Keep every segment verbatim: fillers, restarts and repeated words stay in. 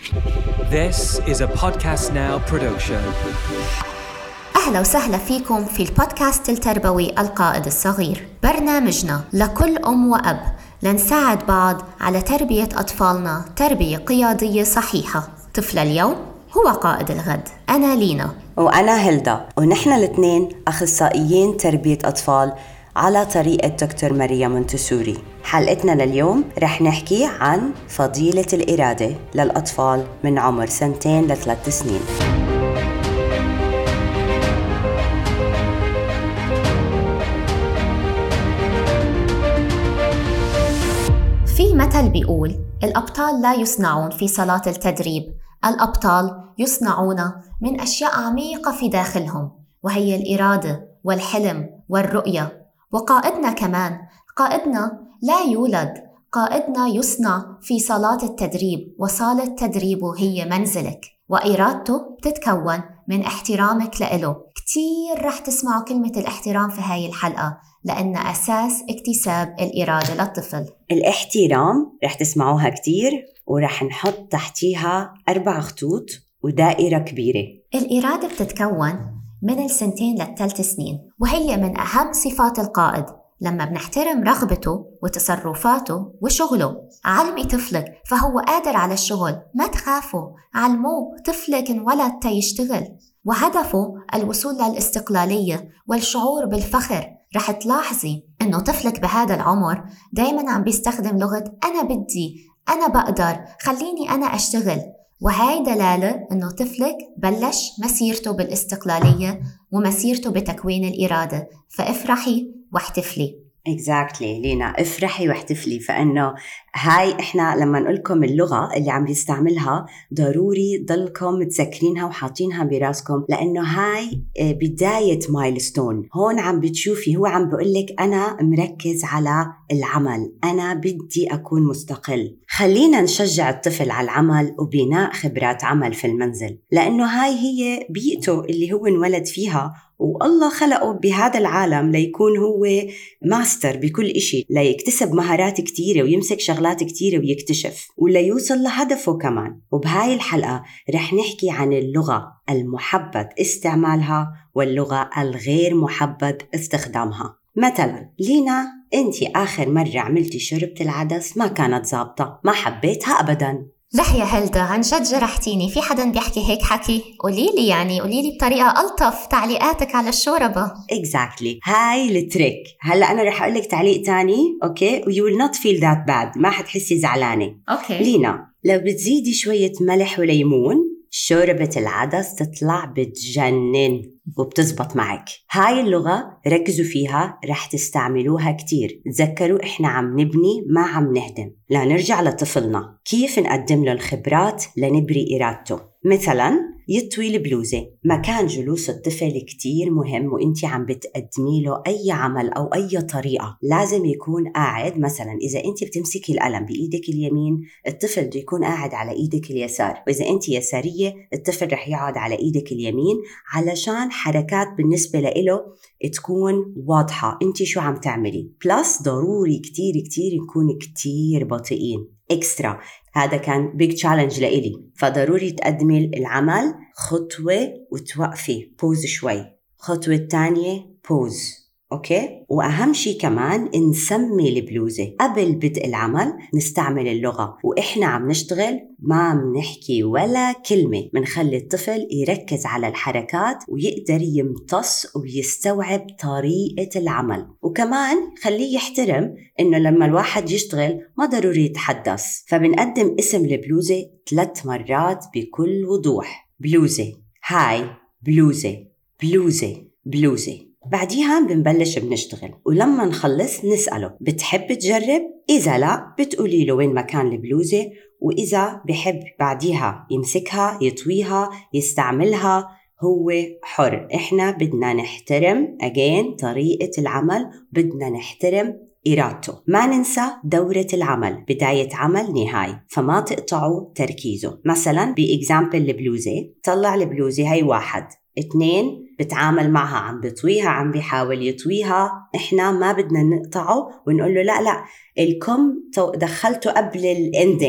This is a Podcast Now production. أهلا وسهلا فيكم في البودكاست التربوي القائد الصغير، برنامجنا لكل أم وأب لنساعد بعض على تربية أطفالنا تربية قيادية صحيحة. طفل اليوم هو قائد الغد. أنا لينا وأنا هيلدا، ونحن الاثنين أخصائيين تربية أطفال على طريقة دكتور ماريا مونتسوري. حلقتنا لليوم رح نحكي عن فضيلة الإرادة للأطفال من عمر سنتين لثلاث سنين. في مثل بيقول: الأبطال لا يصنعون في صالات التدريب، الأبطال يصنعون من أشياء عميقة في داخلهم، وهي الإرادة والحلم والرؤية. وقائدنا كمان، قائدنا لا يولد، قائدنا يصنع في صالات التدريب، وصالة تدريبه هي منزلك، وإرادته بتتكون من احترامك لإله. كتير رح تسمعوا كلمة الاحترام في هاي الحلقة، لأن أساس اكتساب الإرادة للطفل. الاحترام رح تسمعوها كتير، ورح نحط تحتيها أربع خطوط ودائرة كبيرة. الإرادة بتتكون من السنتين للثلاث سنين، وهي من أهم صفات القائد. لما بنحترم رغبته وتصرفاته وشغله، علمي طفلك فهو قادر على الشغل، ما تخافوا، علموه طفلك انولد تيشتغل، وهدفه الوصول للاستقلالية والشعور بالفخر. رح تلاحظي إنه طفلك بهذا العمر دايماً عم بيستخدم لغة أنا بدي، أنا بقدر، خليني أنا أشتغل. وهاي دلالة إنه طفلك بلش مسيرته بالاستقلالية ومسيرته بتكوين الإرادة. فافرحي واحتفلي. exactly لينا، افرحي واحتفلي. فإنه هاي إحنا لما نقولكم اللغة اللي عم بيستعملها ضروري ضلكم تذكرينها وحاطينها براسكم، لأنه هاي بداية مايلستون. هون عم بتشوفي هو عم بقولك أنا مركز على العمل، أنا بدي أكون مستقل. خلينا نشجع الطفل على العمل وبناء خبرات عمل في المنزل، لأنه هاي هي بيئته اللي هو انولد فيها، والله خلقه بهذا العالم ليكون هو ماستر بكل إشي، ليكتسب مهارات كتيرة ويمسك شغلات كتيرة ويكتشف وليوصل لهدفه كمان. وبهاي الحلقة رح نحكي عن اللغة المحبب استعمالها واللغة الغير محبب استخدامها. مثلا لينا، انتي آخر مرة عملتي شربت العدس ما كانت زابطة، ما حبيتها أبداً. لا يا هلدا، عن جد جرحتيني. في حدا بيحكي هيك حكي؟ قوليلي يعني، قوليلي بطريقة ألطف تعليقاتك على الشوربة. exactly هاي التريك. هلأ أنا رح أقولك تعليق تاني، أوكي؟ و you will not feel that bad، ما حتحسي زعلانة. أوكي. لينا، لو بتزيدي شوية ملح وليمون شوربة العدس تطلع بتجنن وبتزبط معك. هاي اللغة ركزوا فيها، رح تستعملوها كتير. تذكروا إحنا عم نبني ما عم نهدم. لا نرجع لطفلنا، كيف نقدم له الخبرات لنبري إرادته. مثلا يطوي البلوزة، مكان جلوس الطفل كتير مهم، وإنتي عم بتقدمي له أي عمل أو أي طريقة لازم يكون قاعد. مثلا إذا إنتي بتمسكي القلم بإيدك اليمين، الطفل بده يكون قاعد على إيدك اليسار، وإذا إنتي يسارية الطفل رح يقعد على إيدك اليمين، علشان حركات بالنسبة له تكون واضحة إنتي شو عم تعملي. بلس ضروري كتير كتير نكون كتير بطيئين إكسترا. هذا كان big challenge لإلي، فضروري تقدمي العمل خطوة وتوقفي بوز شوي، خطوة تانية بوز. أوكي. وأهم شي كمان نسمي البلوزة قبل بدء العمل. نستعمل اللغة وإحنا عم نشتغل، ما منحكي ولا كلمة، منخلي الطفل يركز على الحركات ويقدر يمتص ويستوعب طريقة العمل. وكمان خليه يحترم إنه لما الواحد يشتغل ما ضروري يتحدث. فبنقدم اسم البلوزة ثلاث مرات بكل وضوح: بلوزة، هاي، بلوزة، بلوزة، بلوزة. بعديها بنبلش بنشتغل، ولما نخلص نسأله بتحب تجرب؟ إذا لا بتقولي له وين مكان البلوزة، وإذا بحب بعديها يمسكها يطويها يستعملها هو حر. إحنا بدنا نحترم again طريقة العمل، بدنا نحترم إرادته. ما ننسى دورة العمل، بداية عمل نهاية، فما تقطعوا تركيزه. مثلا بإكزامبل البلوزة، طلع البلوزة هاي واحد، اثنين بتعامل معها، عم بيطويها، عم بيحاول يطويها. إحنا ما بدنا نقطعه ونقول له لا لا الكم دخلته قبل الاندنج،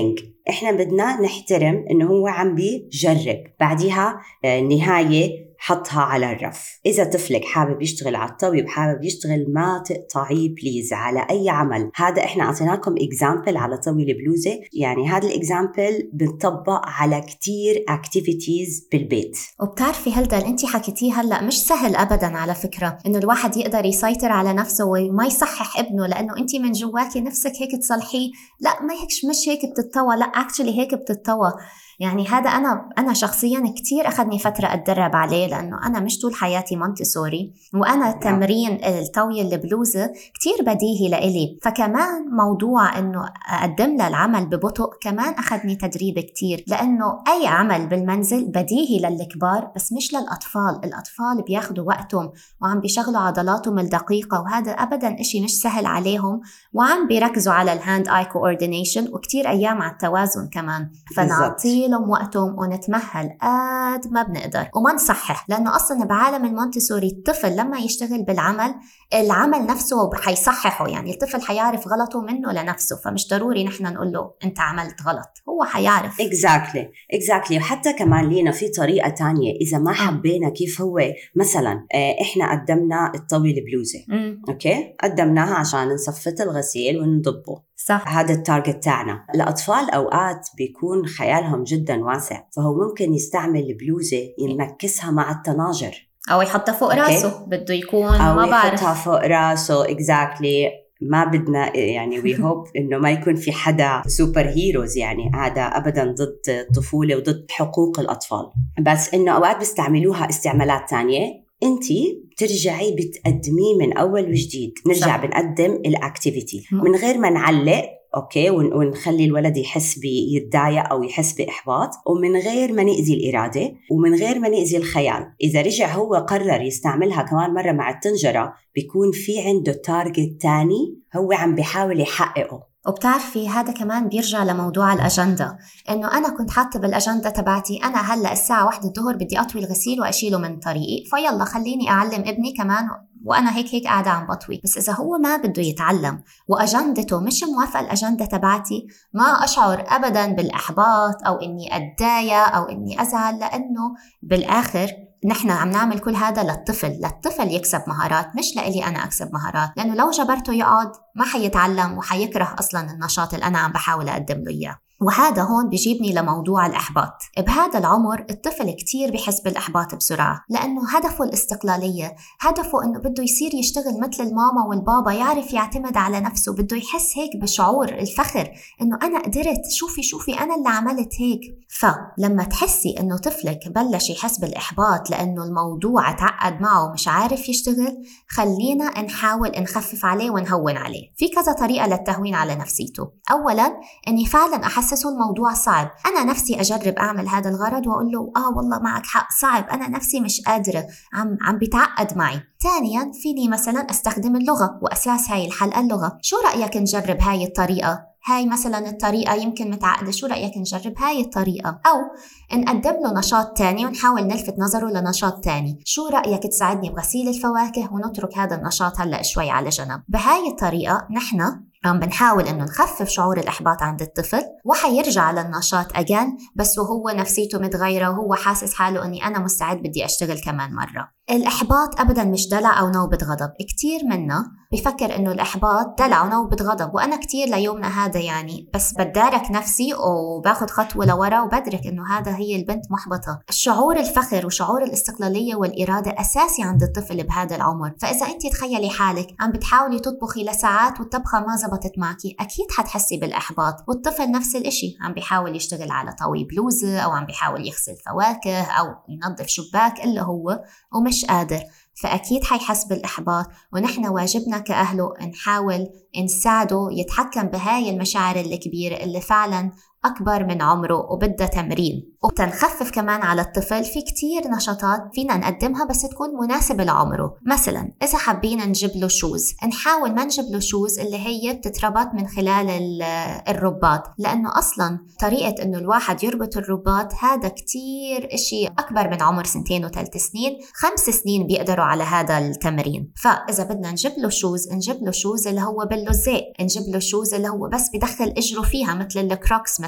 إحنا بدنا نحترم إنه هو عم بيجرب. بعدها النهاية حطها على الرف. إذا طفلك حابب يشتغل على الطاولة وحابب يشتغل، ما تقطعي بليز على أي عمل. هذا إحنا أعطيناكم إكزامبل على طاولة بلوزة، يعني هذا الإكزامبل بنطبق على كتير أكتيفيتيز بالبيت. وبتعرفي هلدا اللي أنتي حكيتيه هلأ مش سهل أبداً على فكرة، إنه الواحد يقدر يسيطر على نفسه وما يصحح ابنه، لأنه أنتي من جواكي نفسك هيك تصلحيه. لا ما هيك، مش هيك بتتطوى، لا actually هيك بتتطوى. يعني هذا أنا أنا شخصياً كتير أخذني فترة أتدرب عليه، لأنه أنا مش طول حياتي مونتيسوري، وأنا تمرين الطوية البلوزة كتير بديهي لإلي. فكمان موضوع إنه أقدم له العمل ببطء كمان أخذني تدريب كتير، لأنه أي عمل بالمنزل بديهي للكبار بس مش للأطفال. الأطفال بياخدوا وقتهم وعم بيشغلوا عضلاتهم الدقيقة، وهذا أبداً إشي مش سهل عليهم، وعم بيركزوا على الهاند آي كوردينيشن وكتير أيام على التوازن كمان. فنعطي لهم وقتهم ونتمهل قد ما بنقدر وما نصحح، لأنه أصلاً بعالم المونتيسوري الطفل لما يشتغل بالعمل العمل نفسه حيصححه، يعني الطفل حيعرف غلطه منه لنفسه، فمش ضروري نحن نقول له أنت عملت غلط، هو حيعرف. exactly exactly. وحتى كمان لينا في طريقة تانية إذا ما حبينا كيف هو. مثلاً إحنا قدمنا الطاولة بلوزة، أوكي، قدمناها عشان نصفت الغسيل ونضبه، صح. هذا التارجت تاعنا. الأطفال أوقات بيكون خيالهم جدا واسع، فهو ممكن يستعمل البلوزة يمكسها مع الطناجر، أو يحطها فوق راسه، بده يكون أو ما بعرف، يحطها فوق راسه. exactly. ما بدنا يعني we hope إنه ما يكون في حدا سوبر هيروز، يعني هذا أبدا ضد الطفولة وضد حقوق الأطفال، بس إنه أوقات بيستعملوها استعمالات تانية. انتي بترجعي بتقدميه من أول وجديد. نرجع صح. بنقدم الأكتيفيتي من غير ما نعلق، أوكي، ونخلي الولد يحس بيتضايق أو يحس بإحباط، ومن غير ما نأذي الإرادة ومن غير ما نأذي الخيال. إذا رجع هو قرر يستعملها كمان مرة مع الطنجرة، بيكون في عنده تارجت تاني هو عم بيحاول يحققه. وبتعرفي هذا كمان بيرجع لموضوع الأجندة، إنه أنا كنت حاطة بالأجندة تبعتي أنا هلأ الساعة واحدة الظهر بدي أطوي الغسيل وأشيله من طريقي، فيلا خليني أعلم ابني كمان وأنا هيك هيك قاعدة عم بطوي. بس إذا هو ما بده يتعلم وأجندته مش موافقة الأجندة تبعتي، ما أشعر أبداً بالإحباط أو إني أتضايق أو إني أزعل، لأنه بالآخر نحن عم نعمل كل هذا للطفل، للطفل يكسب مهارات، مش لإلي أنا أكسب مهارات. لأنه لو جبرته يقعد ما حيتعلم وحيكره أصلاً النشاط اللي أنا عم بحاول أقدم له إياه. وهذا هون بيجيبني لموضوع الإحباط. بهذا العمر الطفل كتير بيحس بالإحباط بسرعة، لأنه هدفه الاستقلالية، هدفه إنه بده يصير يشتغل مثل الماما والبابا، يعرف يعتمد على نفسه، بده يحس هيك بشعور الفخر إنه أنا قدرت، شوفي شوفي أنا اللي عملت هيك. فلما تحسي إنه طفلك بلش يحس بالإحباط لأنه الموضوع تعقد معه ومش عارف يشتغل، خلينا نحاول نخفف عليه ونهون عليه. في كذا طريقة للتهوين على نفسيته. أولاً إني فعلاً أحس الموضوع صعب، أنا نفسي أجرب أعمل هذا الغرض وأقول له آه والله معك حق، صعب، أنا نفسي مش قادرة، عم عم بيتعقد معي. ثانياً فيني مثلاً أستخدم اللغة، وأساس هاي الحلقة اللغة. شو رأيك نجرب هاي الطريقة؟ هاي مثلاً الطريقة يمكن متعقدة، شو رأيك نجرب هاي الطريقة؟ أو نقدم له نشاط تاني ونحاول نلفت نظره لنشاط تاني. شو رأيك تساعدني بغسيل الفواكه ونترك هذا النشاط هلأ شوي على جنب؟ بهاي الطريقة نحن عم بنحاول إنه نخفف شعور الإحباط عند الطفل، وحيرجع للنشاط أجان، بس وهو نفسيته متغيرة وهو حاسس حاله إني أنا مستعد بدي أشتغل كمان مرة. الإحباط أبداً مش دلع أو نوبة غضب. كتير منا بفكر إنه الإحباط دلع ونوبة غضب، وأنا كتير ليومنا هذا يعني بس بدارك نفسي وباخد خطوة لورا وبدرك إنه هذا هي البنت محبطة. الشعور الفخر وشعور الاستقلالية والإرادة أساسي عند الطفل بهذا العمر. فإذا أنت تخيلي حالك عم بتحاولي تطبخي لساعات والطبخة ما زبطت معكي، أكيد حتحسي بالإحباط. والطفل نفس الإشي، عم بيحاول يشتغل على طوي بلوزة أو عم بيحاول يغسل فواكه أو ينظف شباك إلا هو ومش قادر، فأكيد حيحس بالإحباط. ونحن واجبنا كأهله نحاول نساعده يتحكم بهاي المشاعر الكبيرة اللي فعلا أكبر من عمره وبدها تمرين. وتنخفف كمان على الطفل في كتير نشاطات فينا نقدمها بس تكون مناسبة لعمره. مثلا إذا حابين نجيب له شوز، نحاول ما نجيب له شوز اللي هي بتتربط من خلال الرباط، لأنه أصلا طريقة إنه الواحد يربط الرباط هذا كتير إشي أكبر من عمر سنتين وثلاث سنين، خمس سنين بيقدروا على هذا التمرين. فإذا بدنا نجيب له شوز، نجيب له شوز اللي هو باللزق، نجيب له شوز اللي هو بس بدخل إجره فيها مثل الكروكس مثلا،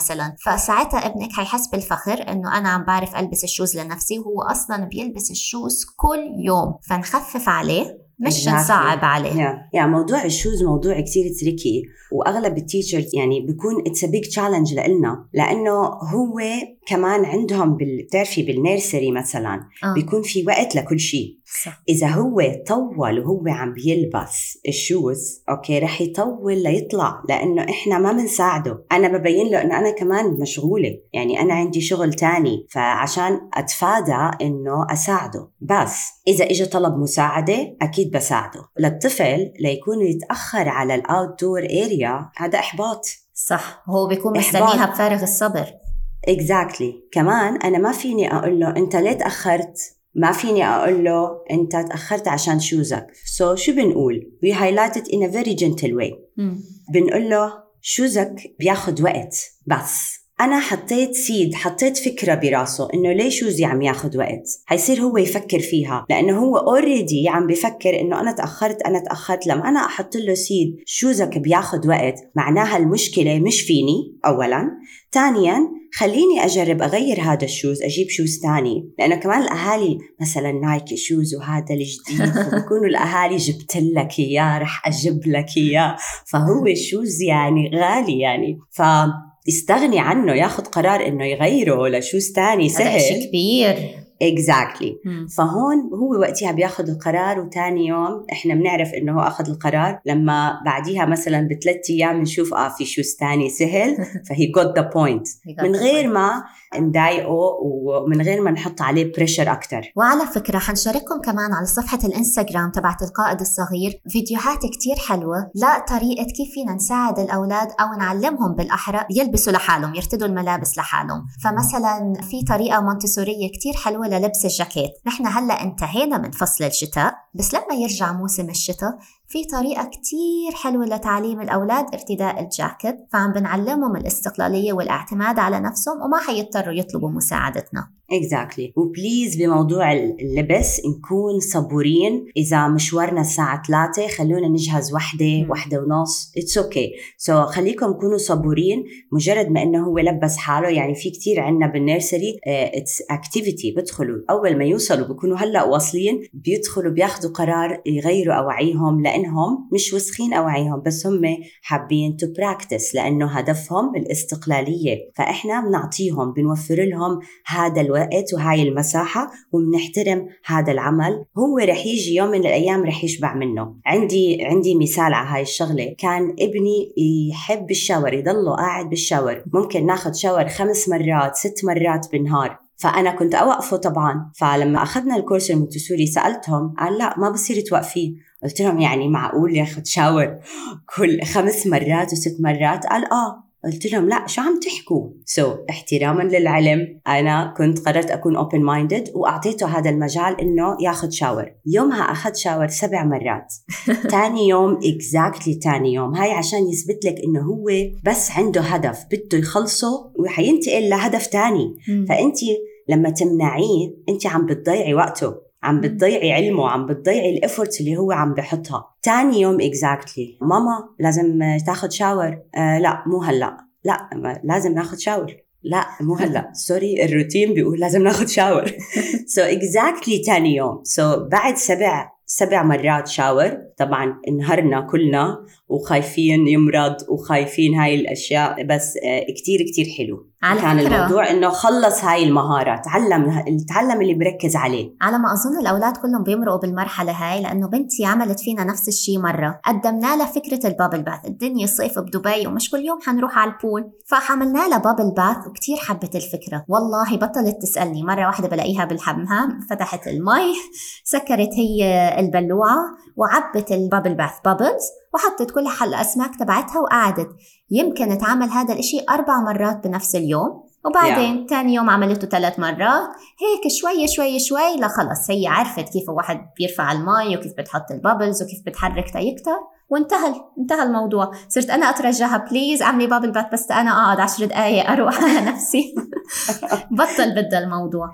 مثلا، فساعتها ابنك هيحس بالفخر إنه أنا عم بعرف ألبس الشوز لنفسي، وهو أصلا بيلبس الشوز كل يوم. فنخفف عليه مش نصعب عليه. yeah. يعني موضوع الشوز موضوع كتير تريكي، وأغلب التيتشرز يعني بيكون it's a big challenge لإلنا، لأنه هو كمان عندهم بتعرفي بالنيرسري مثلا آه. بيكون في وقت لكل شيء. صح. إذا هو طول وهو عم بيلبس الشوز أوكي رح يطول ليطلع، لأنه إحنا ما بنساعده. أنا ببين له أنه أنا كمان مشغولة، يعني أنا عندي شغل تاني، فعشان أتفادى إنه أساعده. بس إذا إجا طلب مساعدة أكيد بساعده. للطفل ليكون يتأخر على الأوتدور إيريا هذا إحباط. صح، هو بيكون مستنيها بفارغ الصبر. exactly. كمان أنا ما فيني أقول له أنت ليه تأخرت، ما فيني أقول له أنت تأخرت عشان شوزك. so شو بنقول؟ we highlight it in a very gentle way. م. بنقول له شوزك بياخد وقت، بس أنا حطيت سيد، حطيت فكرة براسه إنه ليه شوزي عم ياخد وقت، هيصير هو يفكر فيها، لأنه هو already عم بفكر إنه أنا تأخرت أنا تأخرت. لما أنا أحط له سيد شوزك بياخد وقت، معناها المشكلة مش فيني أولاً، ثانياً خليني أجرب أغير هذا الشوز، أجيب شوز تاني. لأنه كمان الأهالي مثلاً نايكي شوز وهذا الجديد، فبكونوا الأهالي جبت لك إياه رح أجيب لك إياه، فهو الشوز يعني غالي يعني، ف يستغني عنه، ياخد قرار إنه يغيره لشوز تاني سهل. هذا شيء كبير. exactly. فهون هو وقتها بياخد القرار، وتاني يوم إحنا بنعرف إنه هو أخذ القرار لما بعديها مثلا بثلاث أيام نشوف آه في شوز تاني سهل، فهي got the point من غير ما نضايقه ومن غير ما نحط عليه بريشر أكتر. وعلى فكرة حنشارككم كمان على صفحة الإنستغرام تبعت القائد الصغير فيديوهات كتير حلوة لا طريقة كيف فينا نساعد الأولاد أو نعلمهم بالأحرى يلبسوا لحالهم، يرتدوا الملابس لحالهم. فمثلا في طريقة مونتسورية كتير حلوة للبس الجاكيت. نحن هلأ انتهينا من فصل الشتاء، بس لما يرجع موسم الشتاء في طريقة كتير حلوة لتعليم الأولاد ارتداء الجاكيت، فعم بنعلمهم الاستقلالية والاعتماد على نفسهم وما حيضطروا يطلبوا مساعدتنا. exactly. وبليز بموضوع اللبس نكون صبورين. إذا مشوارنا الساعة ثلاثة خلونا نجهز وحدة وحدة ونص it's okay. so خليكم كونوا صبورين. مجرد ما إنه هو لبس حاله، يعني في كتير عنا بالنيرسري uh, it's activity، بدخلوا أول ما يوصلوا بيكونوا هلأ واصلين، بيدخلوا بياخدوا قرار يغيروا أوعيهم، لأنهم مش وسخين أوعيهم، بس هم حابين to practice، لأنه هدفهم الاستقلالية. فإحنا بنعطيهم بنوفر لهم هذا الوقت وهاي المساحة، وبنحترم هذا العمل. هو رح يجي يوم من الأيام رح يشبع منه. عندي عندي مثال على هاي الشغلة. كان ابني يحب الشاور، يضله قاعد بالشاور، ممكن ناخد شاور خمس مرات ست مرات بالنهار. فأنا كنت أوقفه طبعاً. فلما أخذنا الكورس المونتسوري سألتهم، قال لا ما بصير توقفيه. قلت لهم يعني معقول ياخد شاور كل خمس مرات وست مرات؟ قال آه. قلت لهم لا شو عم تحكوا؟ سو so, احتراما للعلم أنا كنت قررت أكون open minded وأعطيته هذا المجال إنه ياخد شاور. يومها أخذ شاور سبع مرات. تاني يوم exactly تاني يوم. هاي عشان يثبت لك إنه هو بس عنده هدف بده يخلصه وحينتقل لهدف تاني. فأنتي لما تمنعيه أنتي عم بتضيعي وقته، عم بتضيعي علمه، عم بتضيعي الافورتس اللي هو عم بحطها. تاني يوم اكزاكتلي ماما لازم تاخد شاور. آه لا مو هلا، لا لازم ناخد شاور، لا مو هلا سوري الروتين بيقول لازم ناخد شاور. سو اكزاكتلي تاني يوم. سو so, بعد سبع سبع مرات شاور طبعا انهرنا كلنا وخايفين يمرض وخايفين هاي الاشياء، بس آه كتير كتير حلو كان الموضوع انه خلص هاي المهارة، تعلم تعلم اللي بركز عليه. على ما اظن الاولاد كلهم بيمرقوا بالمرحلة هاي، لانه بنتي عملت فينا نفس الشيء مرة. قدمنا لها فكرة البابل باث، الدنيا صيف بدبي ومش كل يوم حنروح على البول، فحملنا لها بابل باث وكتير حبت الفكرة. والله بطلت تسألني. مرة واحدة بلاقيها بالحمام فتحت المي، سكرت هي البلوعة وعبت البابل باث بابلز وحطت كل حل أسماك تبعتها وقعدت. يمكن تعمل هذا الاشي أربع مرات بنفس اليوم، وبعدين yeah. تاني يوم عملته ثلاث مرات، هيك شوي شوي شوي لخلص هي عرفت كيف واحد بيرفع الماء وكيف بتحط البابلز وكيف بتحرك تيكتر، وانتهى انتهى الموضوع. صرت أنا أترجاها بليز أعملي بابل باث، بس أنا أقعد عشر دقايق أروح على نفسي. بطل بدأ الموضوع.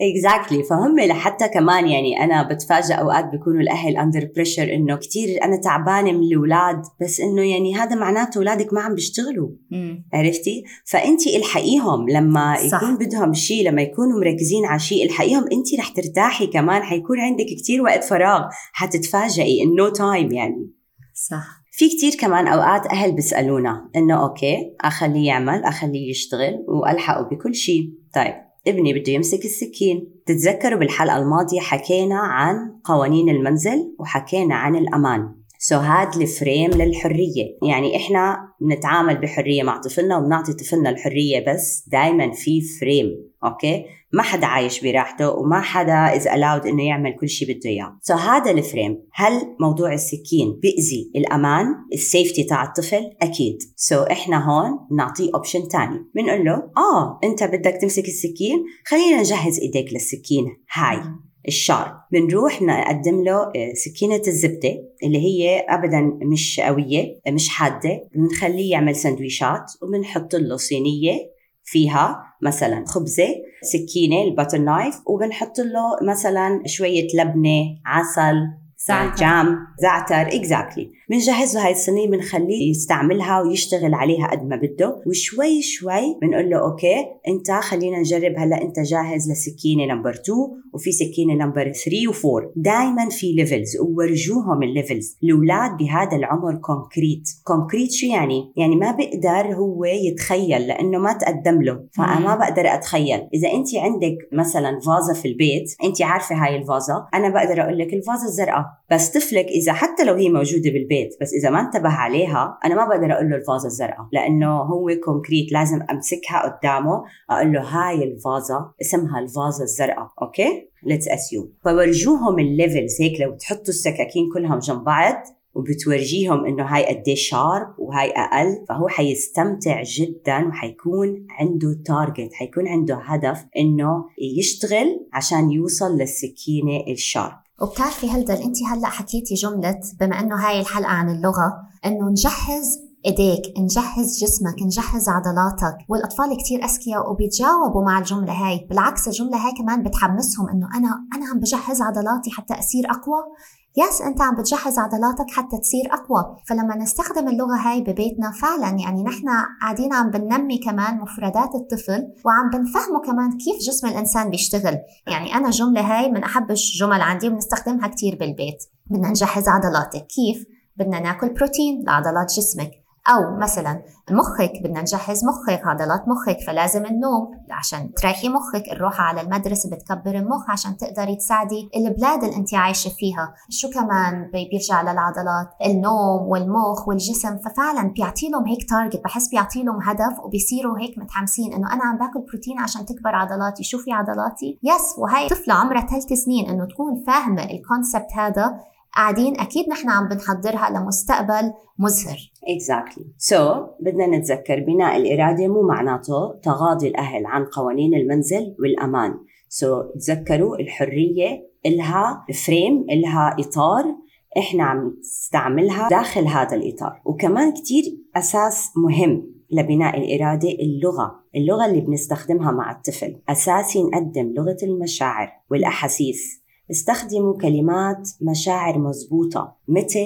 exactly. فهم لحتى كمان يعني أنا بتفاجأ أوقات بيكونوا الأهل under pressure إنه كتير أنا تعبانة من الأولاد، بس إنه يعني هذا معناته أولادك ما عم بيشتغلوا. مم. عرفتي؟ فأنتي الحقيهم لما صح. يكون بدهم شيء، لما يكونوا مركزين على شيء الحقيهم، أنتي رح ترتاحي كمان، حيكون عندك كتير وقت فراغ، حتتفاجئي إنه تايم يعني. صح. في كتير كمان أوقات أهل بيسألونا إنه أوكي أخليه يعمل، أخليه يشتغل وألحقه بكل شيء. طيب ابني بده يمسك السكين. تتذكروا بالحلقة الماضية حكينا عن قوانين المنزل وحكينا عن الأمان. سو so هاد الفريم للحرية، يعني إحنا بنتعامل بحرية مع طفلنا وبنعطي طفلنا الحرية، بس دايما في فريم. أوكي، ما حدا عايش براحته وما حدا is allowed إنه يعمل كل شيء بده إياه. سو so هذا الفريم. هل موضوع السكين بيأذي الأمان السيفتي تاع الطفل؟ أكيد. سو so إحنا هون نعطيه أوبشن تاني، بنقول له آه أنت بدك تمسك السكين، خلينا نجهز إيديك للسكين هاي الشارب. بنروح نقدم له سكينة الزبدة اللي هي أبداً مش قوية مش حادة، بنخليه يعمل سندويشات وبنحط له صينية فيها مثلاً خبزة، سكينة الباتر نايف، وبنحط له مثلاً شوية لبنة، عسل، زعتر. جام، زعتر. exactly. بنجهز له هاي الصينية، بنخليه يستعملها ويشتغل عليها قد ما بده، وشوي شوي بنقول له أوكي أنت خلينا نجرب، هلأ أنت جاهز لسكينة نمبر اثنين وفي سكينة نمبر ثلاثة وأربعة. دايما في ليفلز، وورجوهم الليفلز. الأولاد بهذا العمر كونكريت. كونكريت شو يعني؟ يعني ما بقدر هو يتخيل لأنه ما تقدم له، فأنا ما بقدر أتخيل. إذا أنت عندك مثلا فازة في البيت، أنت عارفة هاي الفازة، أنا بقدر أقول لك الفازة الزرقاء، بس طفلك إذا حتى لو هي موجودة بالبيت بس إذا ما انتبه عليها، أنا ما بقدر أقول له الفازة الزرقاء، لأنه هو كونكريت. لازم أمسكها قدامه أقول له هاي الفازة اسمها الفازة الزرقاء. أوكي let's assume. فورجوهم الليفلز هيك، لو تحطوا السكاكين كلهم جنب بعض وبتورجيهم إنه هاي قديه شارب وهاي أقل، فهو حيستمتع جدا وحيكون عنده تارجت، حيكون عنده هدف إنه يشتغل عشان يوصل للسكينة الشارب. وبتعرفي هلدل، انت هلأ حكيتي جملة بما انه هاي الحلقة عن اللغة، انه نجهز ايديك، نجهز جسمك، نجهز عضلاتك. والاطفال كتير اذكياء وبيتجاوبوا مع الجملة هاي. بالعكس الجملة هاي كمان بتحمسهم انه انا انا عم بجهز عضلاتي حتى اصير اقوى. يس انت عم بتجهز عضلاتك حتى تصير اقوى. فلما نستخدم اللغة هاي ببيتنا فعلا يعني نحن قاعدين عم بننمي كمان مفردات الطفل، وعم بنفهمه كمان كيف جسم الانسان بيشتغل. يعني انا جملة هاي من احب الجمل عندي وبنستخدمها كتير بالبيت. بدنا نجهز عضلاتك، كيف؟ بدنا ناكل بروتين لعضلات جسمك. أو مثلا مخك، بدنا نجهز مخك، عضلات مخك، فلازم النوم عشان تريحي مخك. الروحة على المدرسة بتكبر المخ عشان تقدري تساعدي البلاد اللي انت عايشة فيها. شو كمان بيرجع للعضلات؟ النوم والمخ والجسم. ففعلا بيعطيلهم هيك تارجت، بحس بيعطيلهم هدف وبيصيروا هيك متحمسين انه انا عم باكل بروتين عشان تكبر عضلاتي. شوفي عضلاتي. يس وهي طفلة عمرها ثلاث سنين انه تكون فاهمة الكونسبت هذا. قاعدين أكيد نحن عم بنحضرها لمستقبل مزهر. Exactly. So بدنا نتذكر بناء الإرادة مو معناته تغاضي الأهل عن قوانين المنزل والأمان. So تذكروا الحرية إلها فريم، إلها إطار، إحنا عم نستعملها داخل هذا الإطار. وكمان كتير أساس مهم لبناء الإرادة اللغة. اللغة اللي بنستخدمها مع الطفل أساسي نقدم لغة المشاعر والأحاسيس. استخدموا كلمات مشاعر مزبوطة مثل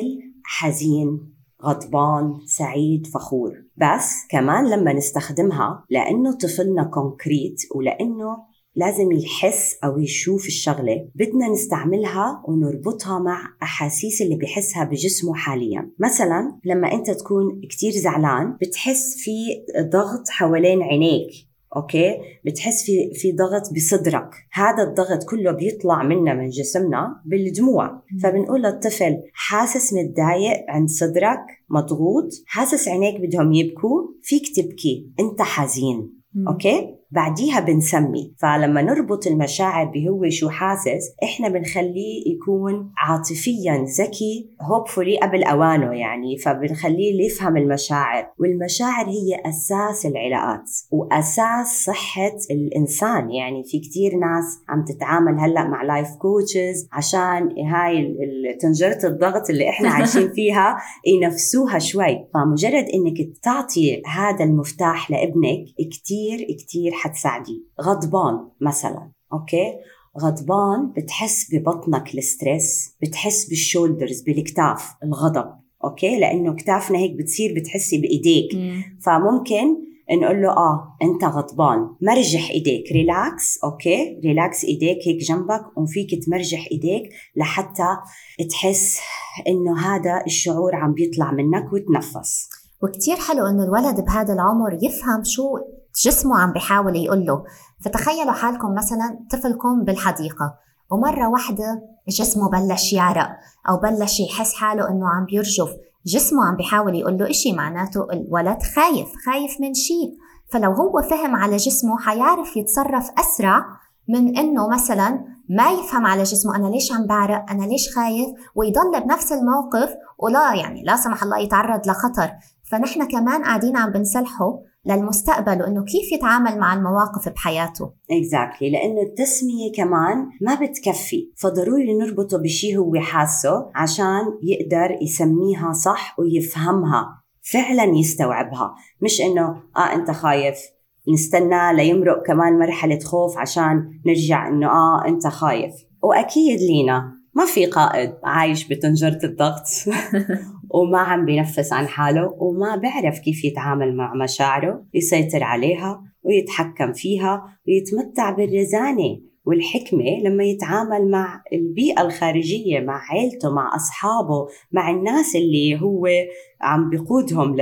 حزين، غضبان، سعيد، فخور. بس كمان لما نستخدمها لأنه طفلنا كونكريت ولأنه لازم يحس أو يشوف الشغلة، بدنا نستعملها ونربطها مع أحاسيس اللي بيحسها بجسمه حاليا. مثلا لما أنت تكون كتير زعلان بتحس في ضغط حوالين عينيك. أوكي، بتحس في في ضغط بصدرك. هذا الضغط كله بيطلع منا من جسمنا بالدموع. فبنقول للطفل حاسس متضايق عند صدرك مضغوط، حاسس عينيك بدهم يبكوا، فيك تبكي، أنت حزين. أوكي، بعديها بنسمي. فلما نربط المشاعر بهو شو حاسس، إحنا بنخليه يكون عاطفياً ذكي hopefully قبل أوانه يعني. فبنخليه يفهم المشاعر، والمشاعر هي أساس العلاقات وأساس صحة الإنسان. يعني في كتير ناس عم تتعامل هلأ مع لايف كوتشز عشان هاي تنجرة الضغط اللي إحنا عايشين فيها ينفسوها شوي. فمجرد إنك تعطي هذا المفتاح لابنك كتير كتير حتساعديه. غضبان مثلا، أوكي، غضبان بتحس ببطنك الستريس، بتحس بالشولدرز بالكتاف الغضب، أوكي، لأنه كتافنا هيك بتصير بتحسي بإيديك. م. فممكن نقول له آه أنت غضبان، مرجح إيديك، ريلاكس، أوكي، ريلاكس إيديك هيك جنبك، وفيك تمرجح إيديك لحتى تحس إنه هذا الشعور عم بيطلع منك وتنفس. وكتير حلو إنه الولد بهذا العمر يفهم شو جسمه عم بيحاول يقوله. فتخيلوا حالكم مثلا طفلكم بالحديقة ومرة واحدة جسمه بلش يعرق أو بلش يحس حاله إنه عم بيرجف، جسمه عم بيحاول يقوله إشي، معناته الولد خايف خايف من شيء. فلو هو فهم على جسمه حيعرف يتصرف أسرع من إنه مثلا ما يفهم على جسمه أنا ليش عم بعرق، أنا ليش خايف، ويضل بنفس الموقف ولا يعني لا سمح الله يتعرض لخطر. فنحن كمان قاعدين عم بنسلحه للمستقبل وإنه كيف يتعامل مع المواقف بحياته. exactly. لأنه التسمية كمان ما بتكفي، فضروري نربطه بشي هو حاسه عشان يقدر يسميها صح ويفهمها فعلا يستوعبها، مش إنه آه أنت خايف نستنى ليمرق كمان مرحلة خوف عشان نرجع إنه آه أنت خايف. وأكيد لينا ما في قائد عايش بطنجرة الضغط وما عم بينفس عن حاله وما بيعرف كيف يتعامل مع مشاعره، يسيطر عليها ويتحكم فيها ويتمتع بالرزانة والحكمة لما يتعامل مع البيئة الخارجية، مع عائلته، مع أصحابه، مع الناس اللي هو عم بيقودهم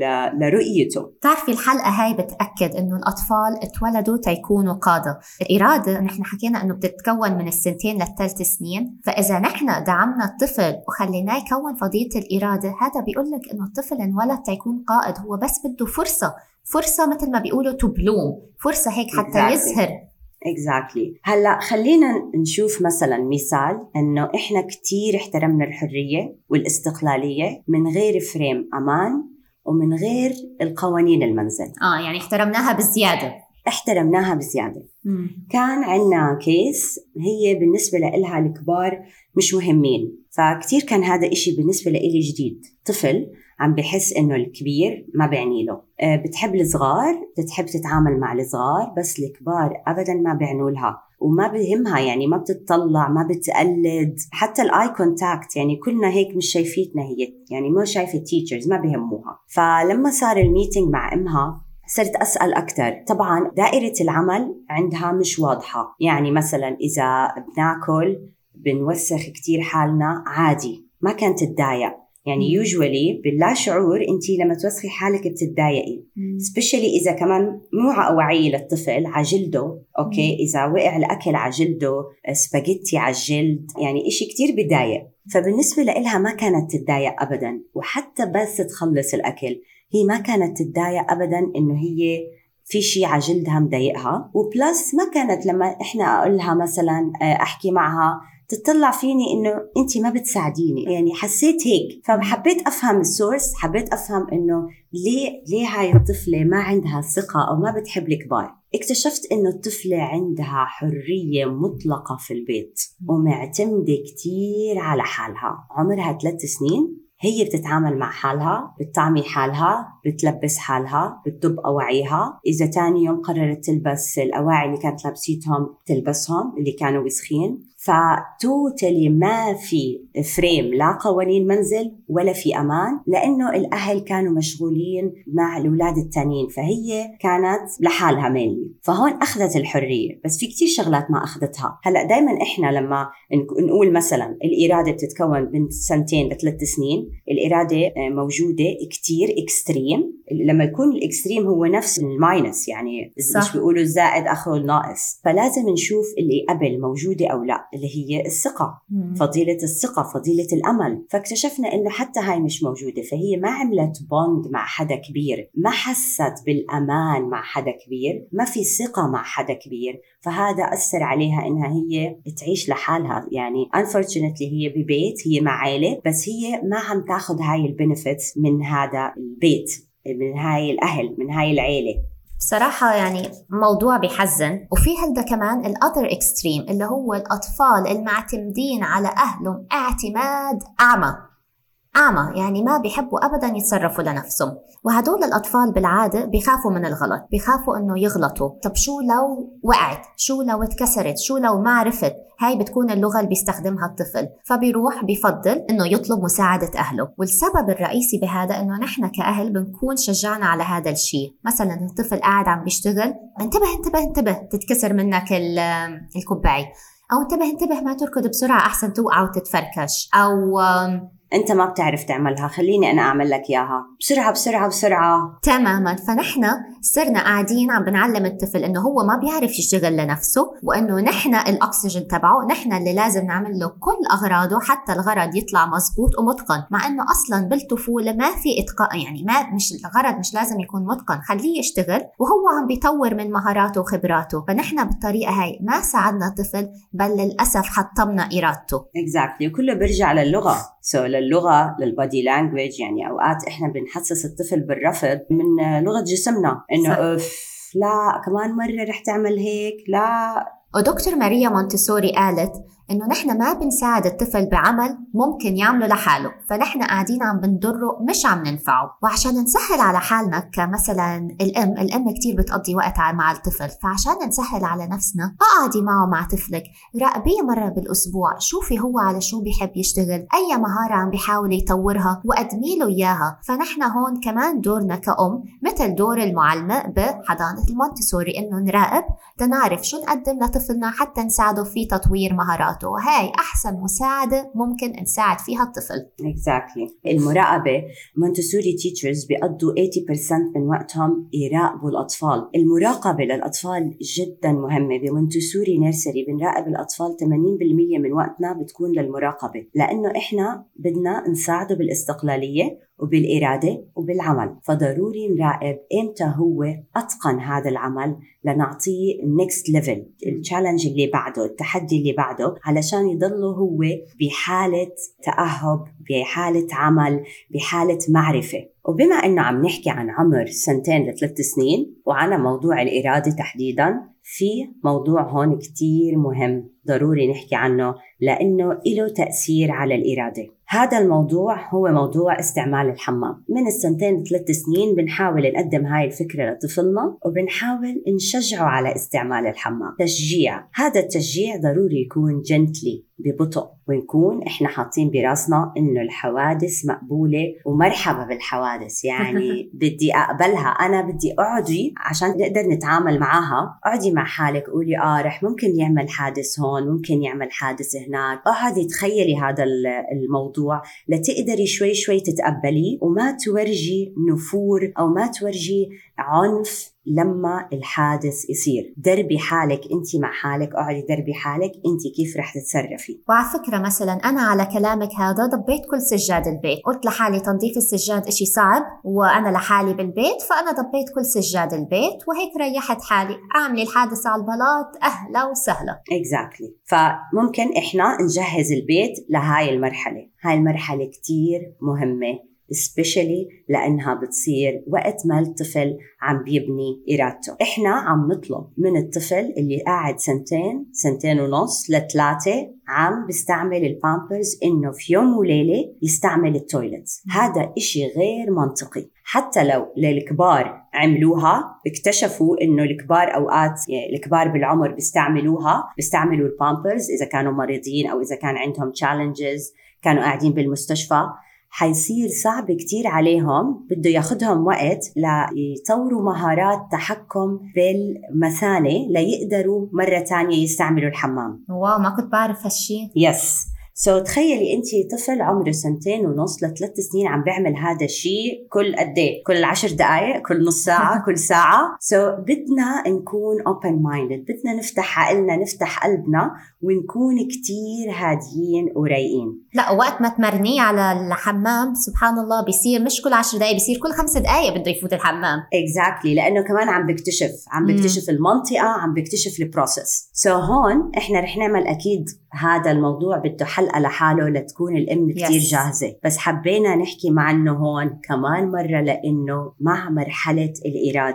لرؤيته. تعرفي الحلقة هاي بتأكد إنه الأطفال اتولدوا تيكونوا قادة. الإرادة نحن حكينا إنه بتتكون من السنتين للثلاث سنين، فإذا نحن دعمنا الطفل وخليناه يكون فضيلة الإرادة، هذا بيقولك إنه الطفل انولد تيكون قائد، هو بس بده فرصة فرصة مثل ما بيقولوا to bloom، فرصة هيك حتى exactly. يزهر. exactly. هلأ خلينا نشوف مثلا مثال إنه إحنا كتير احترمنا الحرية والاستقلالية من غير فريم أمان ومن غير القوانين المنزل. آه يعني احترمناها بزيادة. احترمناها بزيادة. مم. كان عنا كيس هي بالنسبة لإلها الكبار مش مهمين، فكتير كان هذا إشي بالنسبة لإلي جديد. طفل عم بحس إنه الكبير ما بيعني له، أه بتحب الصغار، بتحب تتعامل مع الصغار، بس الكبار أبداً ما بيعنوا لها وما بهمها، يعني ما بتطلع، ما بتقلد، حتى الآي كونتاكت يعني كلنا هيك مش شايفيتنا هي، يعني مو شايفة تيتشرز ما بهموها. فلما صار الميتينج مع أمها صرت أسأل أكتر. طبعاً دائرة العمل عندها مش واضحة، يعني مثلاً إذا بناكل بنوسخ كتير حالنا عادي، ما كانت تتضايق، يعني يوجولي باللا شعور انتي لما توسخي حالك بتتضايقي، سبيشالي اذا كمان مو وعي للطفل عجلده، اوكي، مم. اذا وقع الاكل عجلده، سباجيتي عجلد، يعني اشي كتير بضايق. فبالنسبه لإلها ما كانت تتضايق ابدا، وحتى بس تخلص الاكل هي ما كانت تتضايق ابدا انه هي في شيء عجلدها مضايقها. وبلس ما كانت لما احنا اقولها مثلا احكي معها تطلع فيني إنه أنتي ما بتساعديني، يعني حسيت هيك. فحبيت أفهم السورس، حبيت أفهم إنه ليه ليه هاي الطفلة ما عندها ثقة أو ما بتحب الكبار. اكتشفت إنه الطفلة عندها حرية مطلقة في البيت ومعتمدة كتير على حالها. عمرها ثلاث سنين هي بتتعامل مع حالها، بتطعمي حالها، بتلبس حالها، بتدب أواعيها. إذا تاني يوم قررت تلبس الأواعي اللي كانت لابسيتهم تلبسهم اللي كانوا وسخين. فتوتالي ما في فريم، لا قوانين منزل ولا في أمان، لأنه الأهل كانوا مشغولين مع الأولاد التانيين، فهي كانت لحالها مينلي. فهون أخذت الحرية، بس في كتير شغلات ما أخذتها. هلأ دايما إحنا لما نقول مثلا الإرادة بتتكون بين سنتين لثلاث سنين، الإرادة موجودة كتير إكستريم. لما يكون الإكستريم هو نفس الماينس، يعني مش بيقولوا الزائد أخو الناقص، فلازم نشوف اللي قبل موجودة أو لا، اللي هي الثقة، فضيلة الثقة، فضيلة الأمل. فاكتشفنا إنه حتى هاي مش موجودة، فهي ما عملت بوند مع حدا كبير، ما حست بالأمان مع حدا كبير، ما في ثقة مع حدا كبير. فهذا أثر عليها إنها هي تعيش لحالها، يعني unfortunately هي ببيت، هي مع عائلة، بس هي ما عم تاخد هاي البنفيتس من هذا البيت، من هاي الأهل، من هاي العائلة. بصراحة يعني موضوع بيحزن. وفي هذا كمان الأذر إكستريم اللي هو الأطفال المعتمدين على أهلهم اعتماد أعمى. أعمى، يعني ما بيحبوا أبدا يتصرفوا لنفسهم. وهدول الأطفال بالعادة بيخافوا من الغلط، بيخافوا إنه يغلطوا. طب شو لو وقعت؟ شو لو اتكسرت؟ شو لو ما عرفت؟ هاي بتكون اللغة اللي بيستخدمها الطفل، فبيروح بيفضل إنه يطلب مساعدة أهله. والسبب الرئيسي بهذا إنه نحن كأهل بنكون شجعنا على هذا الشيء. مثلا الطفل قاعد عم بيشتغل، انتبه انتبه انتبه تتكسر منك الكوباية، أو انتبه انتبه ما تركض بسرعة أحسن توقع وتتفركش، أو أنت ما بتعرف تعملها خليني أنا أعمل لك إياها بسرعة بسرعة بسرعة. تماما. فنحن صرنا قاعدين عم بنعلم الطفل إنه هو ما بيعرف يشتغل لنفسه، وإنه نحن الأكسجين تبعه، نحن اللي لازم نعمل له كل أغراضه حتى الغرض يطلع مزبوط ومتقن. مع إنه أصلا بالطفولة ما في إتقان، يعني ما مش الغرض مش لازم يكون متقن، خليه يشتغل وهو عم بيطور من مهاراته وخبراته. فنحن بالطريقة هاي ما ساعدنا الطفل، بل للأسف حطمنا إرادته. exactly. وكله بيرجع للغة. so اللغة للبادي لانجويج، يعني أوقات إحنا بنحسس الطفل بالرفض من لغة جسمنا، إنه أف لا كمان مرة رح تعمل هيك لا. ودكتور ماريا مونتسوري قالت إنه نحن ما بنساعد الطفل بعمل ممكن يعمله لحاله، فنحن قاعدين عم بنضره مش عم ننفعه. وعشان نسهل على حالنا كمثلا الأم الأم كتير بتقضي وقت مع الطفل، فعشان نسهل على نفسنا اقعدي معه مع طفلك، راقبيه مرة بالأسبوع، شوفي هو على شو بيحب يشتغل، أي مهارة عم بيحاول يطورها وقدمي له إياها. فنحن هون كمان دورنا كأم مثل دور المعلمة بحضانة المونتسوري، إنه نراقب تنعرف شو نقدم لطفلنا حتى نساعده في تطوير مهاراته. وهي أحسن مساعدة ممكن نساعد فيها الطفل. exactly. المراقبة مونتسوري teachers بيقضوا ثمانين بالمئة من وقتهم يراقبوا الأطفال. المراقبة للأطفال جدا مهمة. بمونتسوري نيرسري بنراقب الأطفال ثمانين بالمئة من وقتنا بتكون للمراقبة، لأنه إحنا بدنا نساعده بالاستقلالية وبالإرادة وبالعمل. فضروري نراقب إمتى هو أتقن هذا العمل لنعطيه next level، التشالنج اللي بعده، التحدي اللي بعده، علشان يضله هو بحالة تأهب، بحالة عمل، بحالة معرفة. وبما أنه عم نحكي عن عمر سنتين لثلاث سنين وعن موضوع الإرادة تحديداً، في موضوع هون كتير مهم ضروري نحكي عنه لأنه له تأثير على الإرادة. هذا الموضوع هو موضوع استعمال الحمام. من السنتين ثلاث سنين بنحاول نقدم هاي الفكرة لطفلنا وبنحاول نشجعه على استعمال الحمام. تشجيع، هذا التشجيع ضروري يكون جنتلي ببطء، ونكون إحنا حاطين براسنا إنه الحوادث مقبولة ومرحبا بالحوادث، يعني بدي أقبلها، أنا بدي أقعدي عشان نقدر نتعامل معها. أقعدي مع حالك قولي آه رح ممكن يعمل حادث هون، ممكن يعمل حادث هناك. اقعدي تخيلي هذا الموضوع لتقدري شوي شوي تتقبليه وما تورجي نفور أو ما تورجي عنف لما الحادث يصير. دربي حالك انت مع حالك، اقعدي دربي حالك انت كيف رح تتصرفي. وعلى فكرة مثلا أنا على كلامك هذا ضبيت كل سجاد البيت، قلت لحالي تنظيف السجاد إشي صعب وأنا لحالي بالبيت، فأنا ضبيت كل سجاد البيت وهيك ريحت حالي. أعملي الحادثة على البلاط أهلا وسهلا. exactly. فممكن إحنا نجهز البيت لهاي المرحلة. هاي المرحلة كتير مهمة especially لأنها بتصير وقت ما الطفل عم بيبني إرادته. إحنا عم نطلب من الطفل اللي قاعد سنتين سنتين ونص لثلاثة عم بيستعمل البامبرز إنه في يوم وليلة يستعمل التويلت. هذا إشي غير منطقي. حتى لو للكبار عملوها اكتشفوا إنه الكبار أوقات يعني الكبار بالعمر بيستعملوها بيستعملوا البامبرز إذا كانوا مريضين أو إذا كان عندهم challenges، كانوا قاعدين بالمستشفى، حيصير صعب كتير عليهم، بده ياخدهم وقت ليطوروا مهارات تحكم بالمثانة ليقدروا مرة تانية يستعملوا الحمام. واو ما كنت بعرف هالشي. يس سو so, تخيلي انتي طفل عمره سنتين ونص لثلاث سنين عم بيعمل هذا الشيء كل قد ايه؟ كل عشر دقائق، كل نص ساعة، كل ساعة. سو so, بدنا نكون open minded، بدنا نفتح عقلنا نفتح قلبنا ونكون كتير هاديين ورايقين. لا وقت ما تمرنيه على الحمام سبحان الله بيصير مش كل عشر دقائق، بيصير كل خمس دقائق بده يفوت الحمام. exactly. لأنه كمان عم بيكتشف عم بيكتشف المنطقة، عم بيكتشف البروسيس. سو so, هون احنا رح نعمل أكيد هذا الموضوع بده حلقة لحاله لتكون الأم كتير yes. جاهزة، بس حبينا نحكي معنه هون كمان مرة لأنه مع مرحلة الإرادة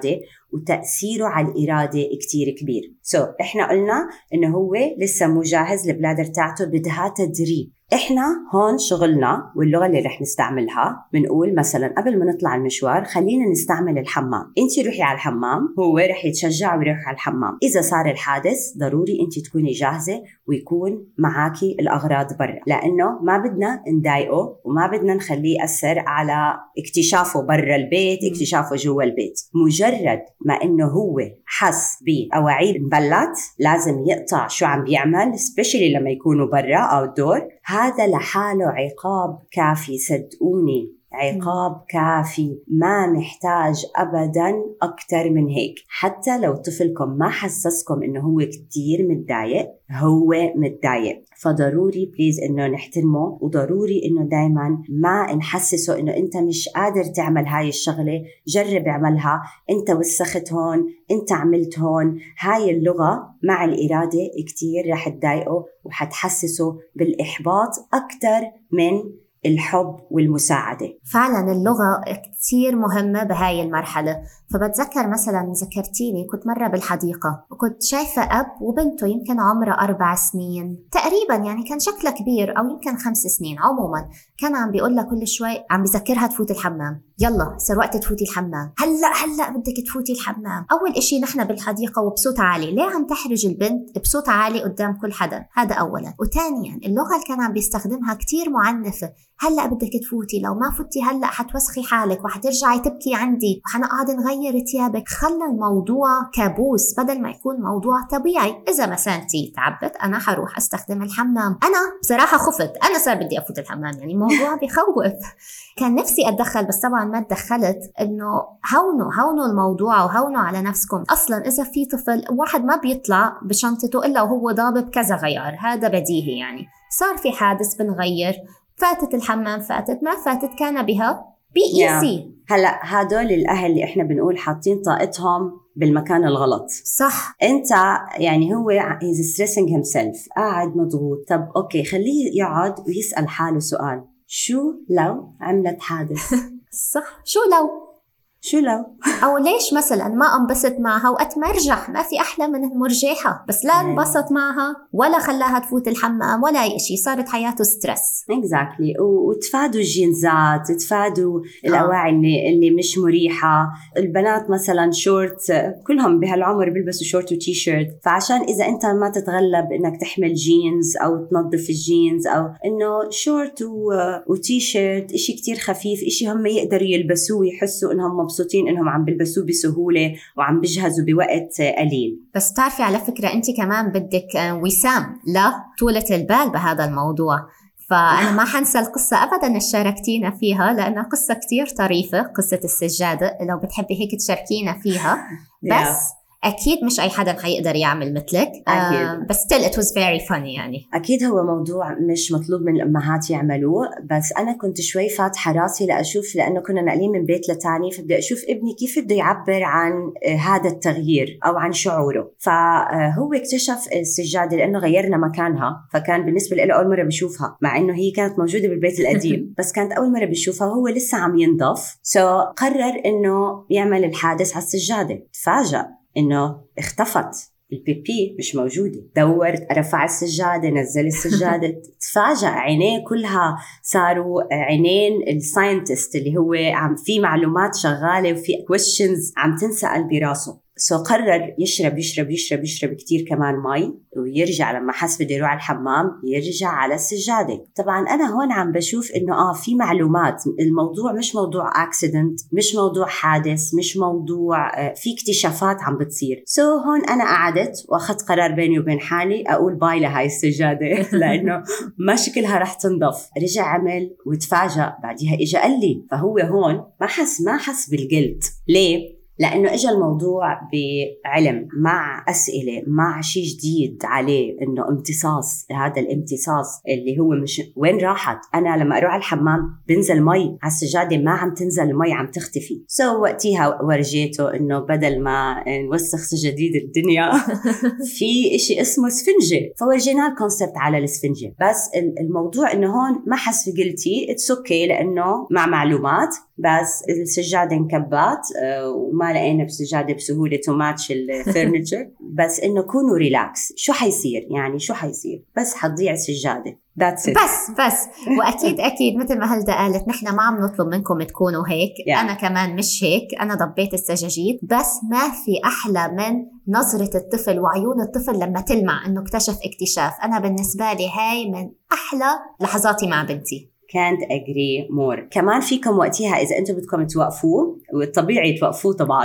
وتأثيره على الإرادة كتير كبير. سو so, إحنا قلنا إنه هو لسه مو جاهز، البلادر تاعته بدها تدريب. إحنا هون شغلنا واللغة اللي رح نستعملها بنقول مثلا قبل ما نطلع المشوار خلينا نستعمل الحمام. أنت روحي على الحمام، هو رح يتشجع ويروح على الحمام. إذا صار الحادث ضروري أنت تكوني جاهزة ويكون معاكي الأغراض برا، لأنه ما بدنا نضايقه وما بدنا نخليه يأثر على اكتشافه برا البيت، اكتشافه جوا البيت. مجرد ما إنه هو حس بأواعي مبلت لازم يقطع شو عم بيعمل، especially لما يكونوا برا أو دور. هذا لحاله عقاب كافي، صدقوني عقاب كافي، ما محتاج أبداً أكتر من هيك. حتى لو طفلكم ما حسسكم إنه هو كتير متضايق، هو متضايق، فضروري بليز إنه نحترمه، وضروري إنه دايماً ما نحسسه إنه أنت مش قادر تعمل هاي الشغلة، جرب اعملها، أنت وسخت هون، أنت عملت هون. هاي اللغة مع الإرادة كتير رح تضايقه وحتحسسه بالإحباط أكتر من الحب والمساعدة. فعلا اللغة كتير مهمة بهاي المرحلة. فبتذكر مثلا ذكرتيني كنت مرة بالحديقة وكنت شايفة أب وبنته يمكن عمره أربع سنين تقريبا، يعني كان شكله كبير، أو يمكن خمس سنين. عموما كان عم بيقول لها كل شوي، عم بيذكرها تفوت الحمام، يلا صار وقت تفوتي الحمام، هلأ هلأ بدك تفوتي الحمام. أول إشي نحن بالحديقة وبصوت عالي، ليه عم تحرج البنت بصوت عالي قدام كل حدا؟ هذا أولا. وثانيا اللغة اللي كان عم بيستخدمها كتير معنفة، هلأ بدك تفوتي، لو ما فتي هلأ حتوسخي حالك وحترجعي تبكي عندي وحنقعد نغير ثيابك. خلى الموضوع كابوس بدل ما يكون موضوع طبيعي. إذا مسانتي تعبت أنا حروح أستخدم الحمام. أنا بصراحة خفت، أنا صار بدي أفوت الحمام، يعني موضوع بيخوف. كان نفسي أتدخل بس طبعا ما تدخلت. إنه هونوا هونوا الموضوع وهونوا على نفسكم. أصلا إذا في طفل واحد ما بيطلع بشنطته إلا وهو ضابط كذا غيار، هذا بديهي. يعني صار في حادث بنغير، فاتت الحمام فاتت، ما فاتت كان بها بإيسي. yeah. هلأ هادول الأهل اللي إحنا بنقول حاطين طاقتهم بالمكان الغلط. صح. أنت يعني هو he's stressing himself، قاعد مضغوط. طب أوكي خليه يقعد ويسأل حاله سؤال، شو لو عملت حادث؟ صح، شو لو شو لو أو ليش مثلا ما انبسط معها وأتمرجح؟ ما في أحلى من المرجحة، بس لا انبسط معها ولا خلاها تفوت الحمام ولا أي شيء، صارت حياته ستريس. exactly. وتفادوا الجينزات، تفادوا الأواعي اللي, اللي مش مريحة. البنات مثلا شورت، كلهم بهالعمر بيلبسوا شورت وتي شيرت، فعشان إذا أنت ما تتغلب إنك تحمل جينز أو تنظف الجينز، أو إنه شورت وتي شيرت إشي كتير خفيف، إشي هم يقدروا يلبسوه ويحسوا إنهم مبسوطين إنهم عم بلبسوه بسهولة وعم بيجهزوا بوقت قليل. بس تعرفي على فكرة أنت كمان بدك وسام لا طولة البال بهذا الموضوع. فأنا ما حنسى القصة أبداً اللي شاركتينا فيها، لأنها قصة كتير طريفة، قصة السجادة. لو بتحبي هيك تشاركينا فيها. بس yeah. أكيد مش أي حدا حيقدر يعمل مثلك. أكيد. آه بس still it was very funny. يعني أكيد هو موضوع مش مطلوب من الأمهات يعملوه، بس أنا كنت شوي فاتحة راسي لأشوف، لأنه كنا نقلين من بيت لتاني، فبدي أشوف ابني كيف بده يعبر عن هذا التغيير أو عن شعوره. فهو اكتشف السجادة لأنه غيرنا مكانها، فكان بالنسبة له أول مرة بيشوفها، مع إنه هي كانت موجودة بالبيت القديم بس كانت أول مرة بيشوفها وهو لسه عم ينضف. سو قرر إنه يعمل الحادث على السجادة. تفاجأ إنه اختفت البيبي، مش موجودة. دور، رفع السجادة، نزل السجادة. تفاجأ عينيه كلها صاروا عينين الساينتست اللي هو عم في معلومات شغالة وفي questions عم تنسأل براسه. سو قرر يشرب يشرب يشرب يشرب كتير كمان مي، ويرجع لما حس بده يروح على الحمام يرجع على السجادة. طبعا أنا هون عم بشوف إنه آه في معلومات، الموضوع مش موضوع accident، مش موضوع حادث، مش موضوع آه في اكتشافات عم بتصير. سو so هون أنا قعدت وأخذت قرار بيني وبين حالي أقول باي لهاي السجادة لأنه ما شكلها رح تنضف. رجع عمل وتفاجأ بعدها إجا قال لي. فهو هون ما حس ما حس بالجلد. ليه؟ لأنه إجا الموضوع بعلم، مع أسئلة، مع شيء جديد عليه، إنه امتصاص. هذا الامتصاص اللي هو مش وين راحت. أنا لما أروح على الحمام بنزل مي على السجادة، ما عم تنزل المي، عم تختفي. سو so وقتها ورجيته إنه بدل ما نوسخ سجاديد الدنيا في إشي اسمه سفنجة، فورجينا الكونسبت على السفنجة. بس الموضوع إنه هون ما حس بقلتي اتس اوكي، لأنه مع معلومات بس السجادة انكبات وما لقينا بسجادة بسهولة تماتش الفرنتشر. بس إنه كونوا ريلاكس. شو حيصير يعني شو حيصير بس حتضيع السجادة. بس بس وأكيد أكيد مثل ما هلدا قالت نحن ما عم نطلب منكم تكونوا هيك. yeah. أنا كمان مش هيك. أنا ضبيت السجاجيد. بس ما في أحلى من نظرة الطفل وعيون الطفل لما تلمع إنه اكتشف اكتشاف. أنا بالنسبة لي هاي من أحلى لحظاتي مع بنتي. can't agree more. كمان فيكم وقتها إذا أنتم بدكم توقفوه والطبيعي توقفوه طبعاً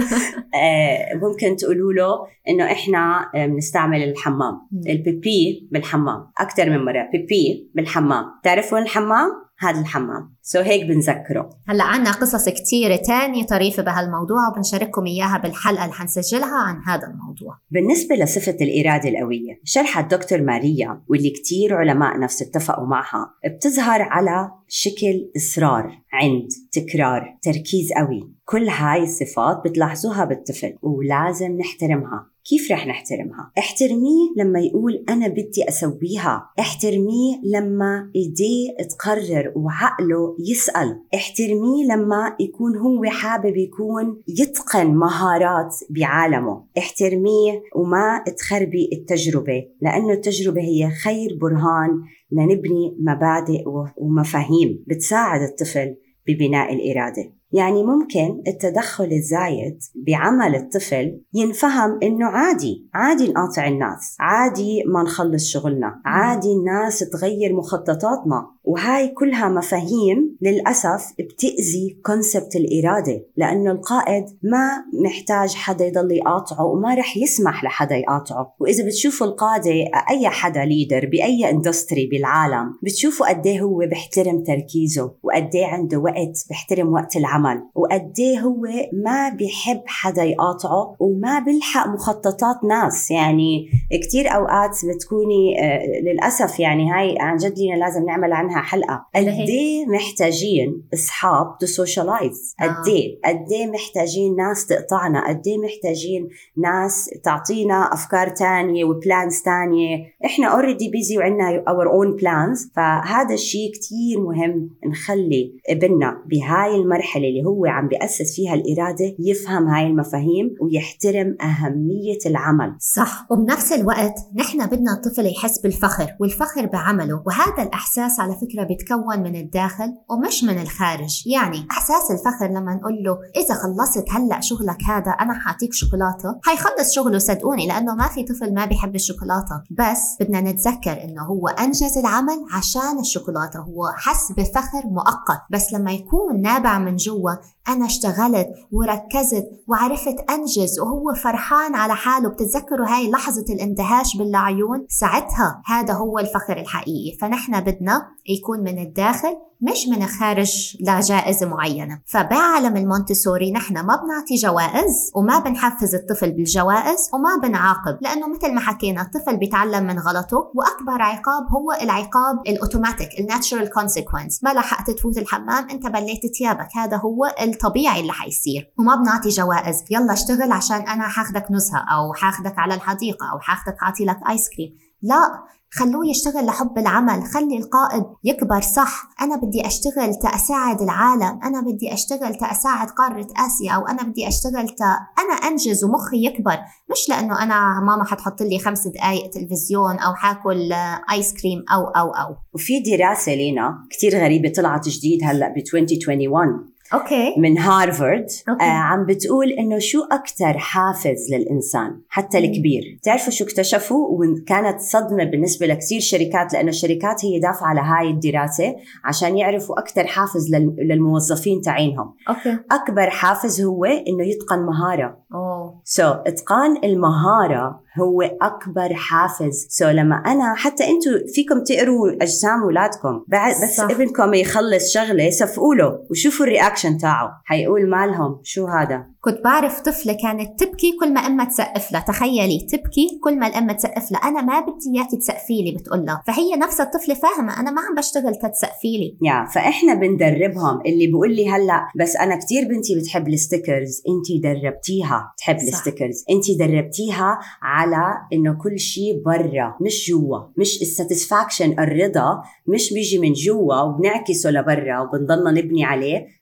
ممكن تقولوا له إنه إحنا بنستعمل الحمام البيبي بالحمام أكتر من مرة. بيبي بالحمام تعرفون الحمام هذا الحمام. سو so هيك بنذكره. هلأ عنا قصص كتيرة تانية طريفة بهالموضوع وبنشارككم إياها بالحلقة اللي حنسجلها عن هذا الموضوع. بالنسبة لصفة الإرادة القوية شرحت دكتور ماريا واللي كتير علماء نفس اتفقوا معها بتظهر على شكل إصرار عند تكرار تركيز قوي. كل هاي الصفات بتلاحظوها بالطفل ولازم نحترمها. كيف رح نحترمها؟ احترميه لما يقول أنا بدي أسويها. احترميه لما إيديه تقرر وعقله يسأل. احترميه لما يكون هو حابب يكون يتقن مهارات بعالمه. احترميه وما تخربي التجربة لأنه التجربة هي خير برهان لنبني مبادئ ومفاهيم بتساعد الطفل ببناء الإرادة. يعني ممكن التدخل الزايد بعمل الطفل ينفهم إنه عادي عادي نقاطع الناس، عادي ما نخلص شغلنا، عادي الناس تغير مخططاتنا. وهاي كلها مفاهيم للأسف بتأذي كونسبت الإرادة لأنه القائد ما محتاج حدا يضل يقاطعه وما رح يسمح لحدا يقاطعه. وإذا بتشوفوا القادة أي حدا ليدر بأي اندستري بالعالم بتشوفوا قديه هو بيحترم تركيزه وقديه عنده وقت بيحترم وقت العمل وقديه هو ما بيحب حدا يقاطعه وما بيلحق مخططات ناس. يعني كتير أوقات بتكوني آه للأسف يعني هاي عن جد لينا لازم نعمل عنها حلقة. قديه محتاجين أصحاب تو سوشيالايز، قديه قديه محتاجين ناس تقطعنا، قديه محتاجين ناس تعطينا أفكار تانية وبلانز تانية. إحنا already busy وعنا our own plans. فهذا الشيء كتير مهم نخلي ابننا بهاي المرحلة اللي هو عم بيأسس فيها الإرادة يفهم هاي المفاهيم ويحترم أهمية العمل. صح. وبنفس الوقت نحن بدنا الطفل يحس بالفخر والفخر بعمله. وهذا الإحساس على فكرة بيتكون من الداخل ومش من الخارج. يعني إحساس الفخر لما نقول له إذا خلصت هلأ شغلك هذا أنا حاعطيك شوكولاتة، هيخلص شغله صدقوني لأنه ما في طفل ما بيحب الشوكولاتة. بس بدنا نتذكر إنه هو أنجز العمل عشان الشوكولاتة، هو حس بفخر مؤقت. بس لما يكون نابع من جوا أنا اشتغلت وركزت وعرفت أنجز وهو فرحان على حاله، بتتذكروا هاي لحظة الاندهاش بالعيون، ساعتها هذا هو الفخر الحقيقي. فنحن بدنا يكون من الداخل مش من الخارج لجائزة معينة. فبعالم المونتسوري نحن ما بنعطي جوائز وما بنحفز الطفل بالجوائز وما بنعاقب، لأنه مثل ما حكينا الطفل بيتعلم من غلطه، وأكبر عقاب هو العقاب الأوتوماتيك الناتشورال كونسيكونس. ما لحقت تفوت الحمام أنت بليت ثيابك، هذا هو الطبيعي اللي حيصير. وما بنعطي جوائز يلا اشتغل عشان أنا حاخدك نزهة أو حاخدك على الحديقة أو حاخدك عاطي لك آيس كريم. لا، خلوه يشتغل لحب العمل. خلي القائد يكبر. صح، أنا بدي أشتغل تأساعد العالم، أنا بدي أشتغل تأساعد قارة آسيا، أو أنا بدي أشتغل تا أنا أنجز ومخي يكبر، مش لأنه أنا ماما حتحط لي خمس دقايق تلفزيون أو حاكل آيس كريم أو أو أو. وفي دراسة لنا كتير غريبة طلعت جديد هلأ ب ألفين وواحد وعشرين أوكي. من هارفارد. آه عم بتقول إنه شو أكتر حافز للإنسان حتى الكبير. تعرفوا شو اكتشفوا؟ وكانت صدمة بالنسبة لكثير شركات، لأنه الشركات هي دافعة على هاي الدراسة عشان يعرفوا أكتر حافز للموظفين تعينهم. أوكي. أكبر حافز هو إنه يتقن مهارة. أوه. سو so, إتقان المهارة هو أكبر حافز. سو so, لما أنا حتى أنتوا فيكم تقروا أجسام أولادكم بعد بس صح. ابنكم يخلص شغلة صفقوا له وشوفوا الرياكشن تاعه، حيقول مالهم شو هذا. كنت بعرف طفلة كانت تبكي كل ما أمها تسقف لها. تخيلي تبكي كل ما الأم تسقف لها. أنا ما بدي إياكي تسقفي لي بتقول لها. فهي نفس الطفلة فاهمة أنا ما عم بشتغل تتسقفي لي. يا فإحنا بندربهم. اللي بيقول لي هلأ بس أنا كتير بنتي بتحب الستيكرز، أنتي دربتيها تحب الستيكرز، أنتي دربتيها على إنه كل شيء برا مش جوا، مش الساتسفاكشن الرضا مش بيجي من جوا وبنعكسه لبرا وبنضلنا نبني عليه. لا،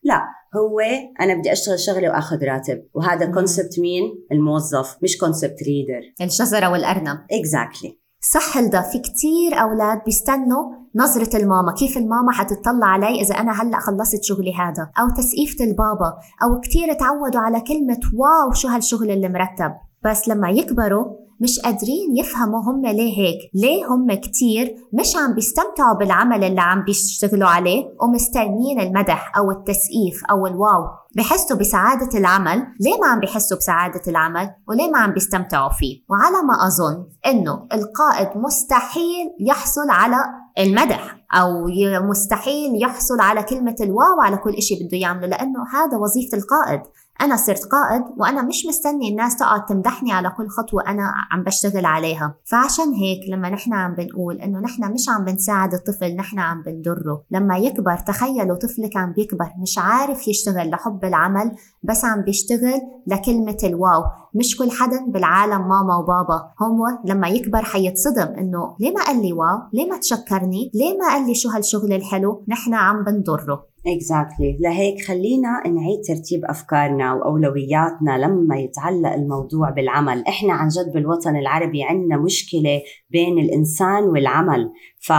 هو أنا بدي أشتغل شغلة وأخذ راتب، وهذا كونسبت مين؟ الموظف، مش كونسبت ريدر. الشجرة والأرنب. exactly. صح هلدا، في كتير أولاد بيستنوا نظرة الماما، كيف الماما حتطلع علي إذا أنا هلأ خلصت شغلي هذا، أو تسقيفة البابا، أو كتير تعودوا على كلمة واو شو هالشغل اللي مرتب. بس لما يكبروا مش قادرين يفهموا هم ليه هيك، ليه هم كتير مش عم بيستمتعوا بالعمل اللي عم بيشتغلوا عليه ومستنين المدح أو التسقيف أو الواو. بيحسوا بسعادة العمل، ليه ما عم بيحسوا بسعادة العمل وليه ما عم بيستمتعوا فيه؟ وعلى ما أظن إنه القائد مستحيل يحصل على المدح أو مستحيل يحصل على كلمة الواو على كل إشي بده يعمله، لأنه هذا وظيفة القائد. أنا صرت قائد وأنا مش مستني الناس تقعد تمدحني على كل خطوة أنا عم بشتغل عليها. فعشان هيك لما نحن عم بنقول إنه نحن مش عم بنساعد الطفل، نحن عم بنضره. لما يكبر، تخيلوا طفلك عم بيكبر مش عارف يشتغل لحب العمل، بس عم بيشتغل لكلمة الواو. مش كل حدا بالعالم ماما وبابا. هو لما يكبر حيتصدم إنه ليه ما قال لي واو، ليه ما تشكرني، ليه ما قال لي شو هالشغل الحلو. نحن عم بنضره. Exactly. لهيك خلينا نعيد ترتيب أفكارنا وأولوياتنا لما يتعلق الموضوع بالعمل. إحنا عن جد بالوطن العربي عندنا مشكلة بين الإنسان والعمل،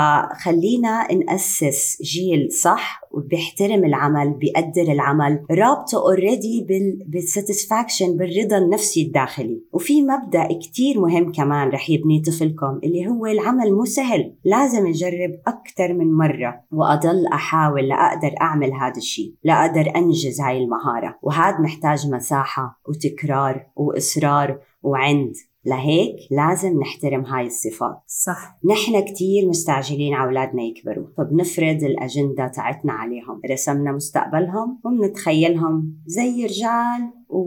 فخلينا نأسس جيل صح وبيحترم العمل، بيقدر العمل، رابطه already بالساتسفاكشن، بالرضا النفسي الداخلي. وفي مبدأ كتير مهم كمان رح يبني طفلكم اللي هو العمل مو سهل، لازم نجرب أكتر من مرة وأضل أحاول لأقدر أعمل هذا الشيء، لأقدر أنجز هاي المهارة. وهذا محتاج مساحة وتكرار وإصرار وعند. لهيك لازم نحترم هاي الصفات. صح. نحن كتير مستعجلين على أولادنا يكبروا، فبنفرض الأجندة تاعتنا عليهم، رسمنا مستقبلهم وبنتخيلهم زي رجال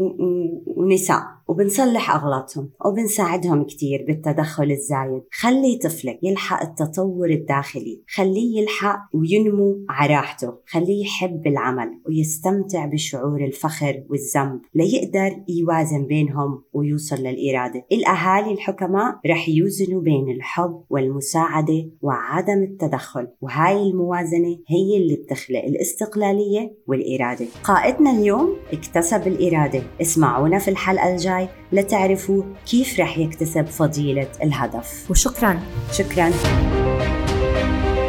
ونساء، وبنصلح أغلاطهم وبنساعدهم كتير بالتدخل الزايد. خلي طفلك يلحق التطور الداخلي، خليه يلحق وينمو عراحته، خليه يحب العمل ويستمتع بشعور الفخر والذنب ليقدر يوازن بينهم ويوصل للإرادة. الأهالي الحكماء رح يوزنوا بين الحب والمساعدة وعدم التدخل، وهاي الموازنة هي اللي بتخلق الاستقلالية والإرادة. قائدنا اليوم اكتسب الإرادة. اسمعونا في الحلقة الجاي لتعرفوا كيف رح يكتسب فضيلة الهدف. وشكراً. شكراً.